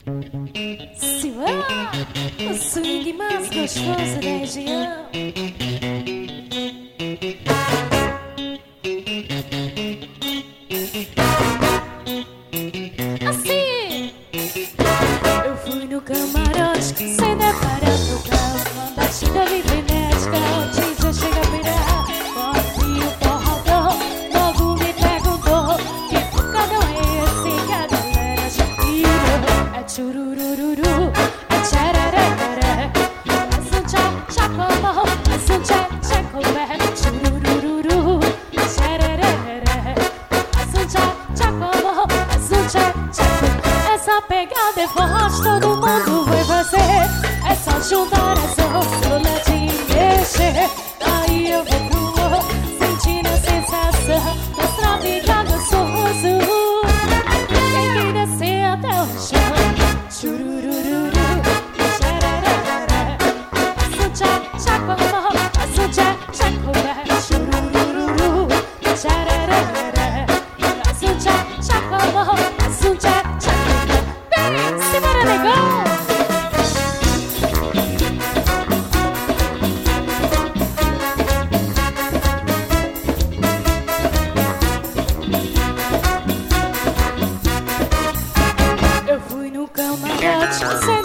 Simão, o swing mais gostoso da região. Assim, eu fui no camarote sem deparar no carro. Uma batida bem frenética, o DJ chega a virar. Corre o forró, logo me perguntou: que bocadão é esse que a galera já pirou? É chururururu, é tcharararara, é um tchá-tchá-comó, é um tchá-tchá-comé. Chururururu, é tcharararara, é um tchá-tchá-comó, é um tchá-tchá-comé. Essa pegada é forte, todo mundo vai fazer. É só juntar as mãos, de mexer. Aí eu vou pro morro, sentindo a sensação. Mostra a vida gostoso. Tem que descer até o chão. Chururururu, tchararara, um tchá-tchá-comó, um tchá-tchá-comé. Chururururu, tchararara, um tchá-tchá-comó, um tchá-tchá-comé. Vem, simbora, negão! Eu fui no camarote sem